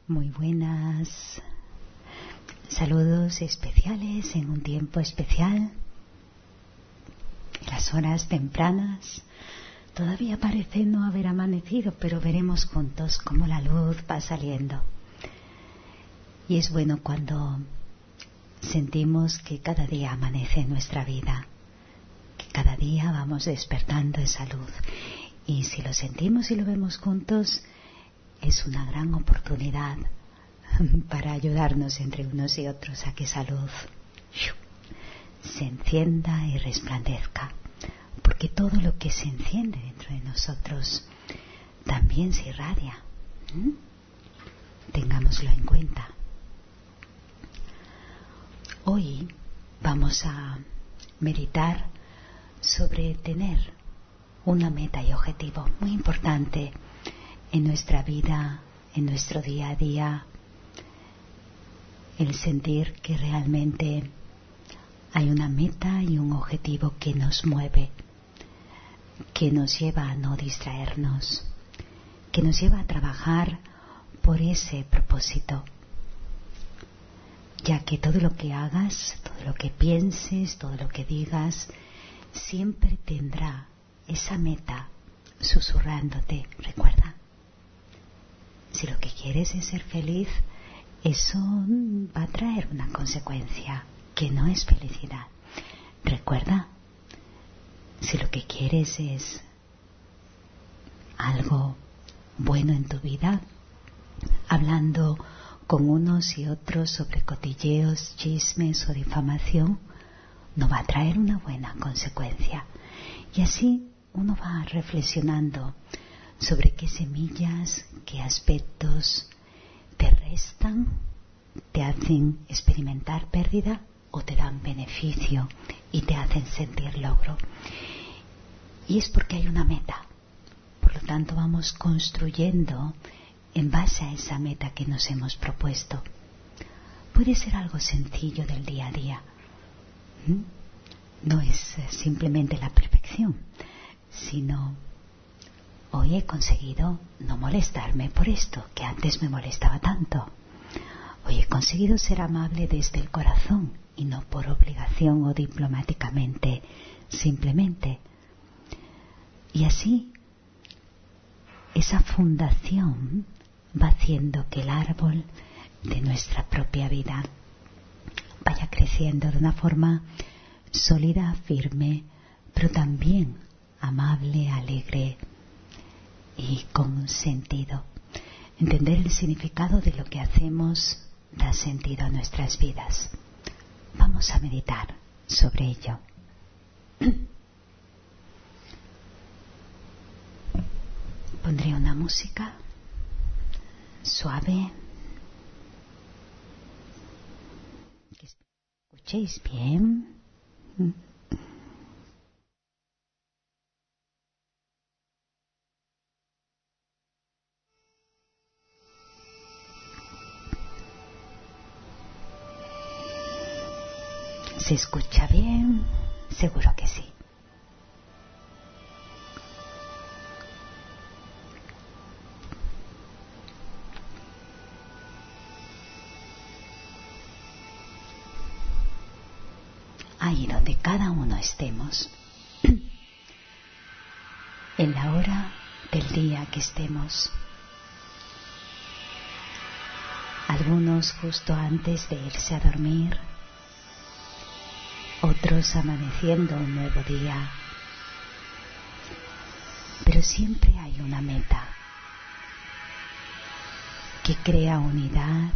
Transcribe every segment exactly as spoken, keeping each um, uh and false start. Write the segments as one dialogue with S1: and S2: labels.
S1: Muy buenas. Saludos especiales en un tiempo especial. En las horas tempranas. Todavía parece no haber amanecido, pero veremos juntos cómo la luz va saliendo. Y es bueno cuando sentimos que cada día amanece en nuestra vida, que cada día vamos despertando esa luz. Y si lo sentimos y lo vemos juntos, es una gran oportunidad para ayudarnos entre unos y otros a que esa luz se encienda y resplandezca. Porque todo lo que se enciende dentro de nosotros también se irradia. ¿Mm? Tengámoslo en cuenta. Hoy vamos a meditar sobre tener una meta y objetivo muy importante en nuestra vida, en nuestro día a día. El sentir que realmente hay una meta y un objetivo que nos mueve, que nos lleva a no distraernos, que nos lleva a trabajar por ese propósito. Ya que todo lo que hagas, todo lo que pienses, todo lo que digas, siempre tendrá esa meta susurrándote. Recuerda, si lo que quieres es ser feliz, eso va a traer una consecuencia que no es felicidad. Recuerda, si lo que quieres es algo bueno en tu vida, hablando con unos y otros sobre cotilleos, chismes o difamación, no va a traer una buena consecuencia. Y así uno va reflexionando sobre qué semillas, qué aspectos te restan, te hacen experimentar pérdida o te dan beneficio y te hacen sentir logro. Y es porque hay una meta. Por lo tanto, vamos construyendo en base a esa meta que nos hemos propuesto. Puede ser algo sencillo del día a día. ¿Mm? No es simplemente la perfección, sino hoy he conseguido no molestarme por esto que antes me molestaba tanto. Hoy he conseguido ser amable desde el corazón y no por obligación o diplomáticamente, simplemente. Y así, esa fundación va haciendo que el árbol de nuestra propia vida vaya creciendo de una forma sólida, firme, pero también amable, alegre y con sentido. Entender el significado de lo que hacemos da sentido a nuestras vidas. Vamos a meditar sobre ello. Pondré una música suave, que escuchéis bien. ¿Se escucha bien? Seguro que sí. Ahí donde cada uno estemos, en la hora del día que estemos, algunos justo antes de irse a dormir, otros amaneciendo un nuevo día, pero siempre hay una meta que crea unidad,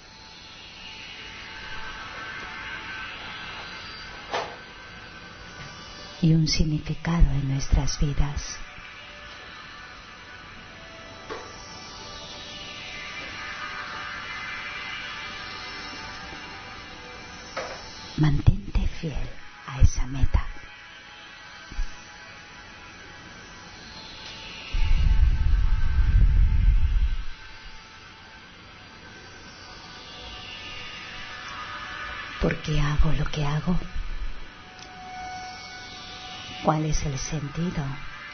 S1: y un significado en nuestras vidas. Mantente fiel a esa meta. ¿Por qué hago lo que hago? ¿Cuál es el sentido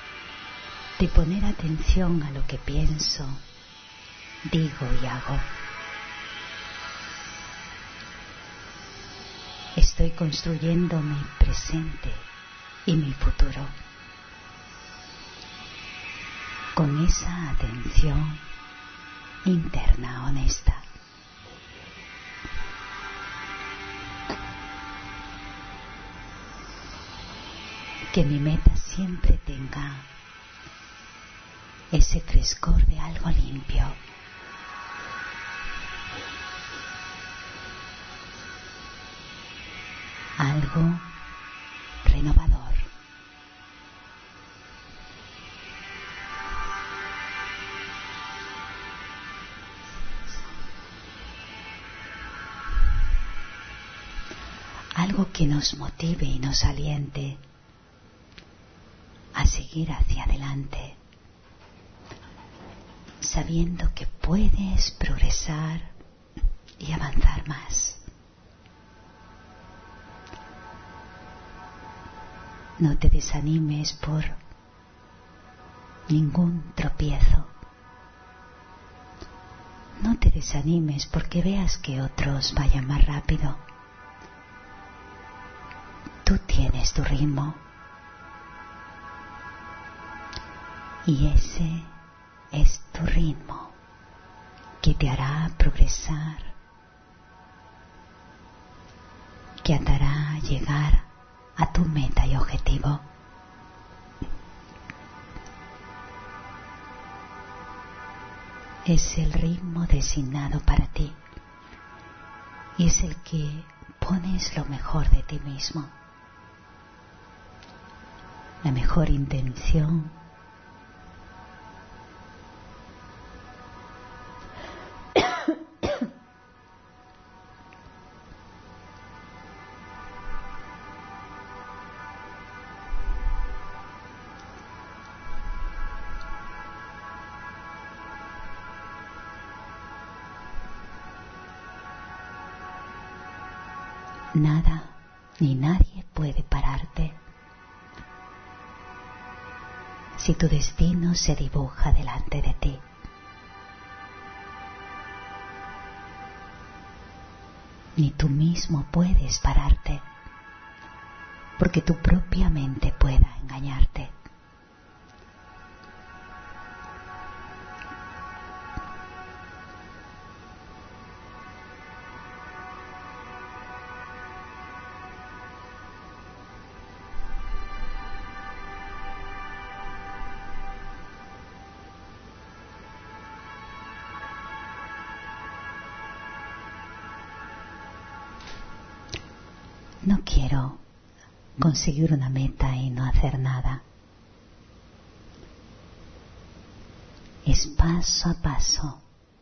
S1: de poner atención a lo que pienso, digo y hago? estoy construyendo mi presente y mi futuro con esa atención interna honesta. Que mi meta siempre tenga ese frescor de algo limpio. Algo renovador. Algo que nos motive y nos aliente a seguir hacia adelante, sabiendo que puedes progresar y avanzar más. No te desanimes por ningún tropiezo. No te desanimes porque veas que otros vayan más rápido. Tú tienes tu ritmo. Y ese es tu ritmo que te hará progresar, que te hará llegar a tu meta y objetivo. Es el ritmo designado para ti y es el que pones lo mejor de ti mismo, la mejor intención, nada ni nadie puede pararte. Si tu destino se dibuja delante de ti, ni tú mismo puedes pararte, porque tu propia mente pueda engañarte. No quiero conseguir una meta y no hacer nada. Es paso a paso.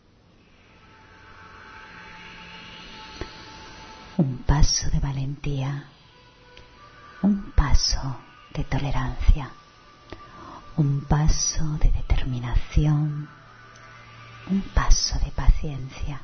S1: Un paso de valentía, un paso de tolerancia, un paso de determinación, un paso de paciencia.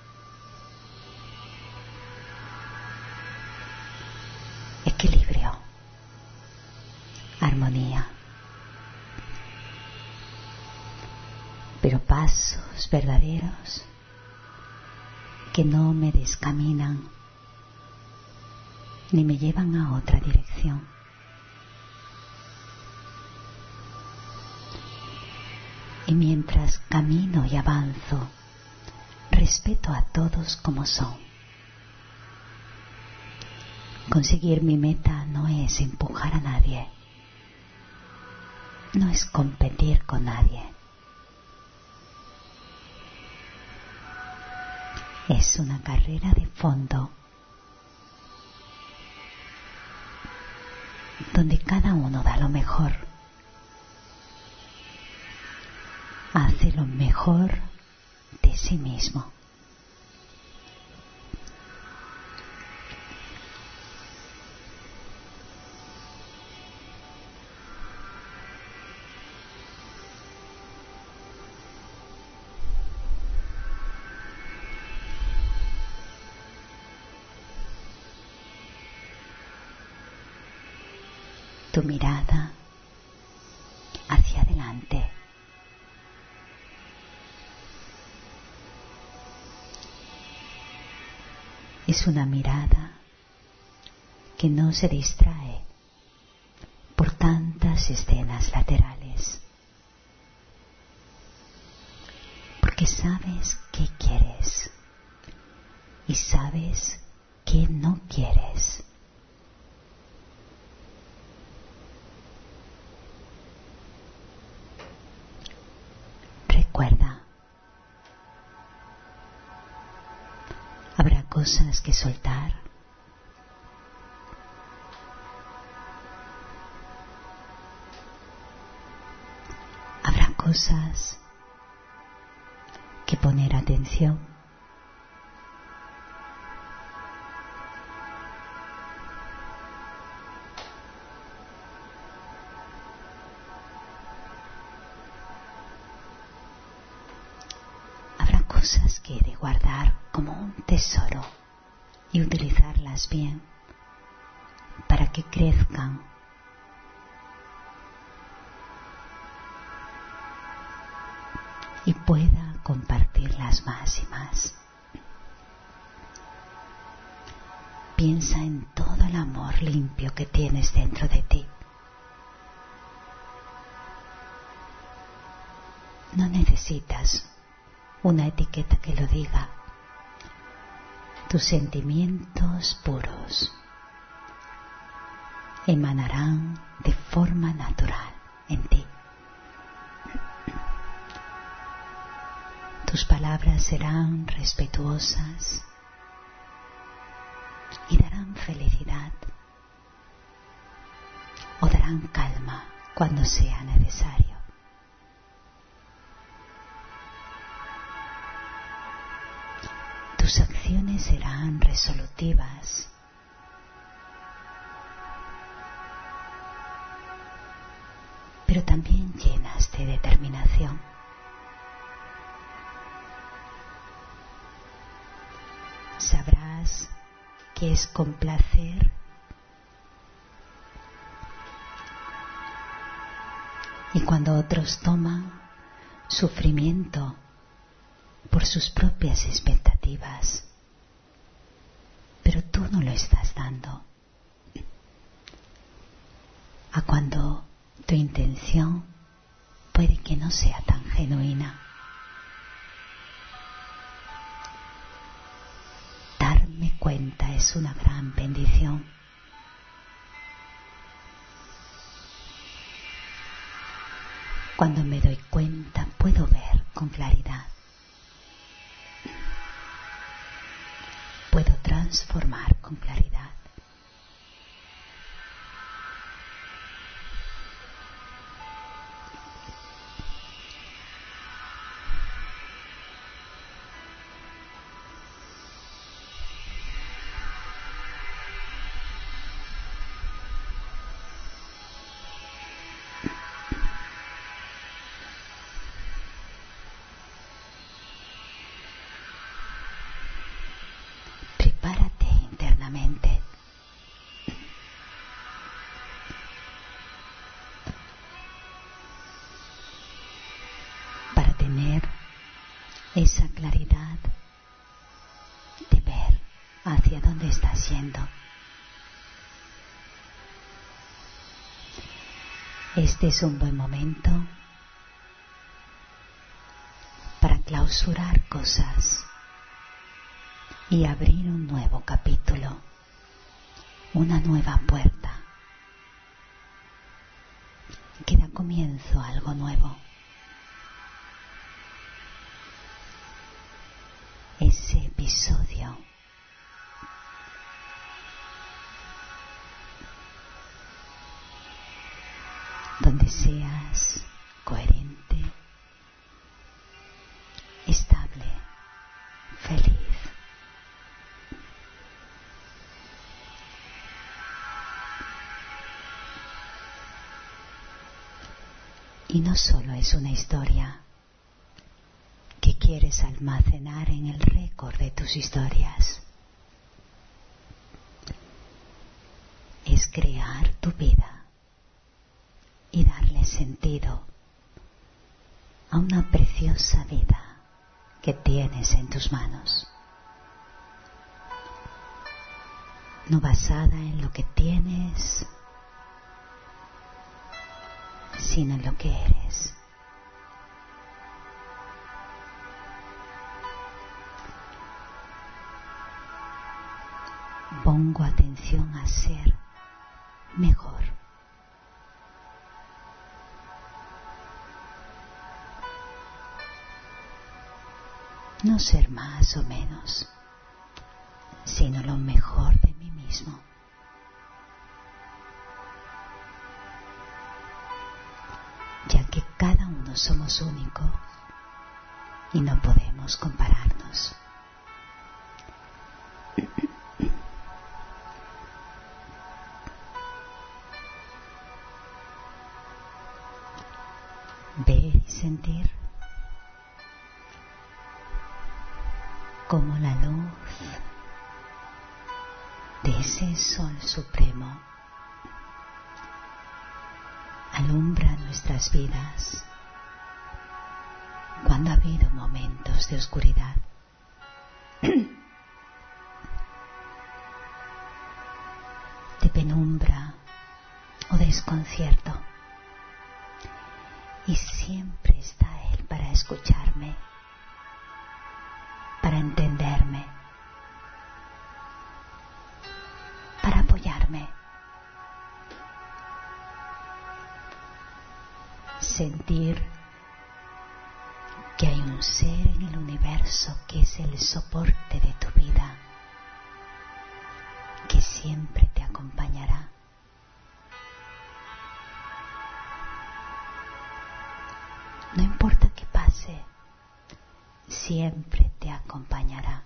S1: Equilibrio, armonía, pero pasos verdaderos que no me descaminan ni me llevan a otra dirección. Y mientras camino y avanzo, respeto a todos como son. Conseguir mi meta no es empujar a nadie, no es competir con nadie. Es una carrera de fondo, donde cada uno da lo mejor, hace lo mejor de sí mismo. Tu mirada hacia adelante. Es una mirada que no se distrae por tantas escenas laterales, porque sabes qué quieres y sabes qué no quieres. Recuerda, habrá cosas que soltar, habrá cosas que poner atención, habrá cosas que he de guardar como un tesoro y utilizarlas bien para que crezcan y pueda compartirlas más y más. Piensa en todo el amor limpio que tienes dentro de ti. No necesitas una etiqueta que lo diga. Tus sentimientos puros emanarán de forma natural en ti. Tus palabras serán respetuosas y darán felicidad o darán calma cuando sea necesario. Tus acciones serán resolutivas pero también llenas de determinación. Sabrás que es complacer y cuando otros toman sufrimiento por sus propias expectativas, pero tú no lo estás dando, a cuando tu intención puede que no sea tan genuina. Darme cuenta es una gran bendición. Cuando me doy cuenta puedo ver con claridad. Puedo transformar con claridad. Prepárate internamente. Para tener esa claridad de ver hacia dónde estás yendo. Este es un buen momento para clausurar cosas y abrir un nuevo capítulo, una nueva puerta que da comienzo a algo nuevo. Ese episodio donde seas coherente, estable, feliz. Y no solo es una historia que quieres almacenar en el récord de tus historias. Es crear tu vida y darle sentido a una preciosa vida que tienes en tus manos. no basada en lo que tienes, sino en lo que eres. Pongo atención a ser mejor. No ser más o menos, sino lo mejor de mí mismo. Ya que cada uno somos únicos y no podemos compararnos. Ver y sentir como la luz de ese sol supremo alumbra nuestras vidas cuando ha habido momentos de oscuridad. De penumbra o desconcierto. Y siempre está Él para escucharme, para entenderme, para apoyarme. Sentir que hay un ser en el universo que es el soporte de tu vida, que siempre te acompañará. No importa qué pase, siempre te acompañará.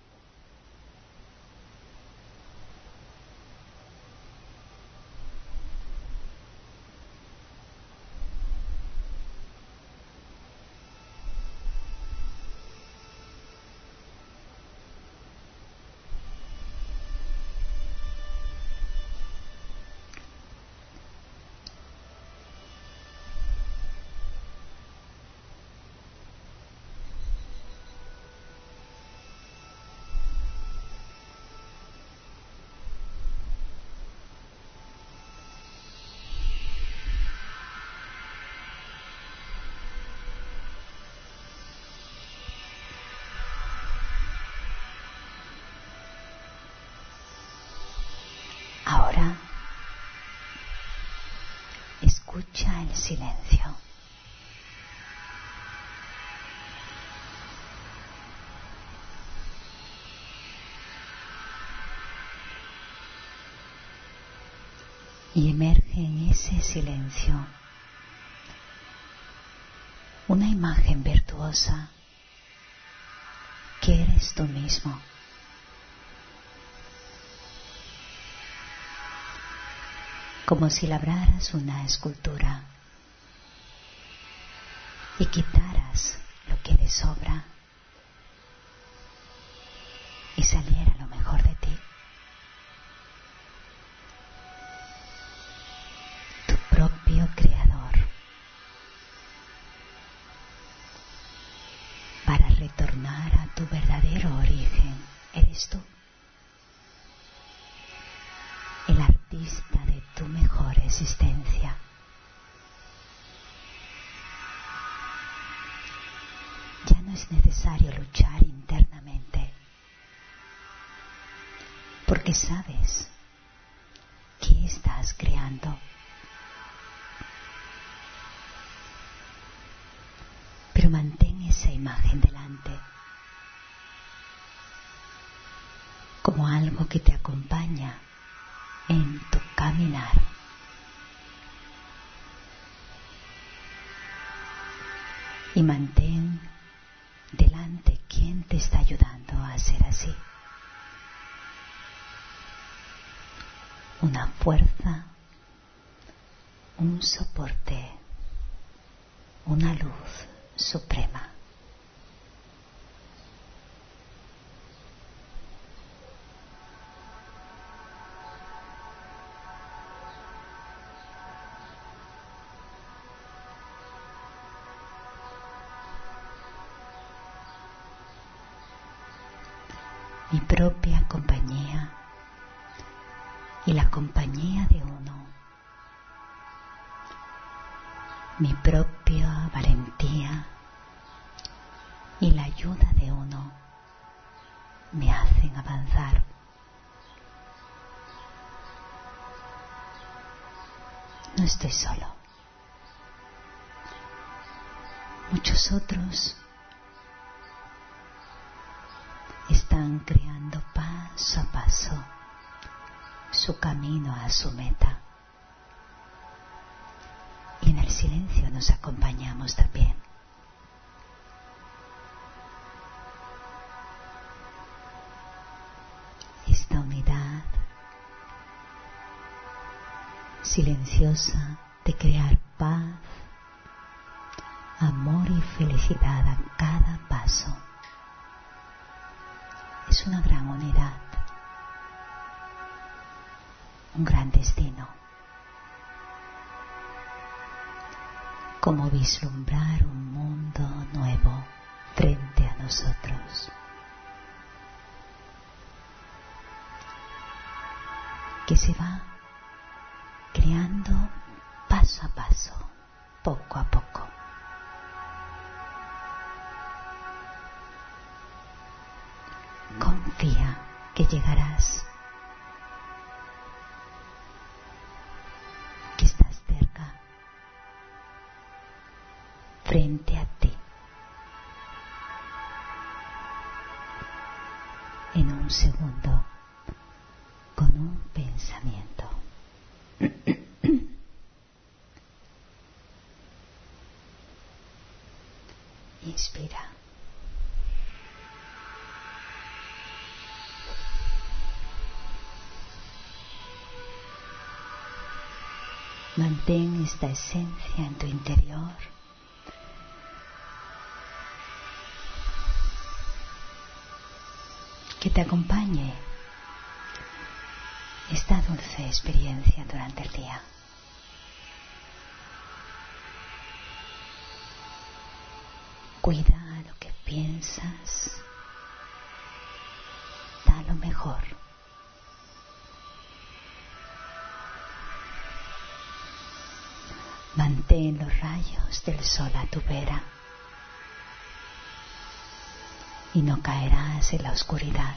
S1: Ahora, escucha el silencio. Y emerge en ese silencio una imagen virtuosa que eres tú mismo. Como si labraras una escultura y quitaras lo que le sobra y saliera lo mejor de ti. Tu propio creador, para retornar a tu verdadero origen, eres tú. El artista de tu mejor existencia. Ya no es necesario luchar internamente, porque sabes qué estás creando. Pero mantén esa imagen delante, como algo que te acompaña en tu caminar. Y mantén delante quién te está ayudando a ser así. Una fuerza, un soporte, una luz suprema. Mi propia compañía y la compañía de uno, mi propia valentía y la ayuda de uno me hacen avanzar. No estoy solo. Muchos otros están creando paso a paso su camino a su meta. Y en el silencio nos acompañamos también. Esta unidad silenciosa de crear paz, amor y felicidad a cada paso es una gran unidad, un gran destino. Como vislumbrar un mundo nuevo frente a nosotros, que se va creando paso a paso, poco a poco. Confía que llegarás, que estás cerca, frente a ti, en un segundo, con un pensamiento. Inspira. Mantén esta esencia en tu interior. Que te acompañe esta dulce experiencia durante el día. Cuida lo que piensas, da lo mejor. Mantén los rayos del sol a tu vera y no caerás en la oscuridad.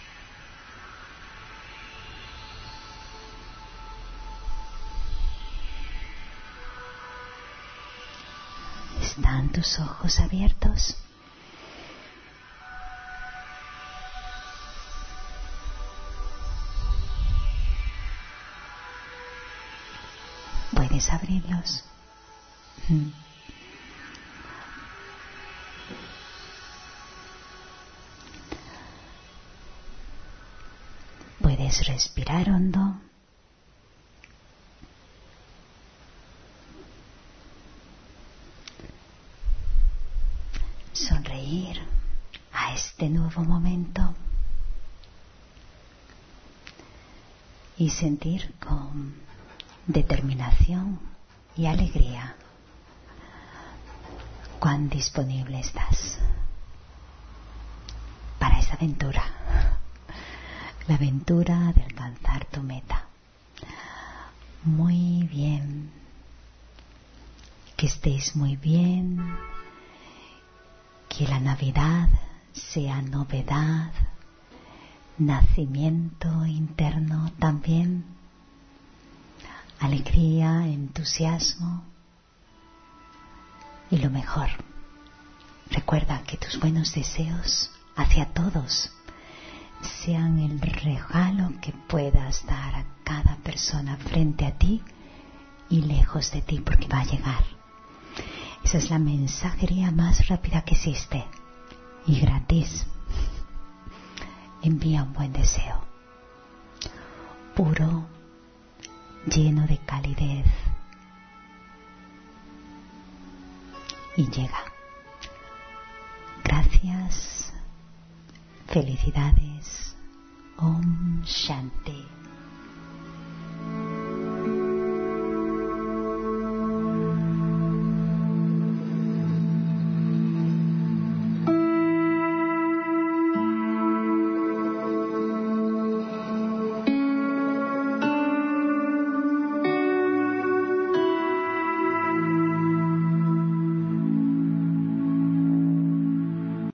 S1: ¿Están tus ojos abiertos? ¿Puedes abrirlos? Puedes respirar hondo. Sonreír a este nuevo momento y sentir con determinación y alegría cuán disponible estás para esa aventura, la aventura de alcanzar tu meta. Muy bien, que estéis muy bien, que la Navidad sea novedad, nacimiento interno también, alegría, entusiasmo y lo mejor. Recuerda que tus buenos deseos hacia todos sean el regalo que puedas dar a cada persona frente a ti y lejos de ti, porque va a llegar. Esa es la mensajería más rápida que existe y gratis. Envía un buen deseo, puro, lleno de calidez, y llega. Gracias, felicidades, Om Shanti.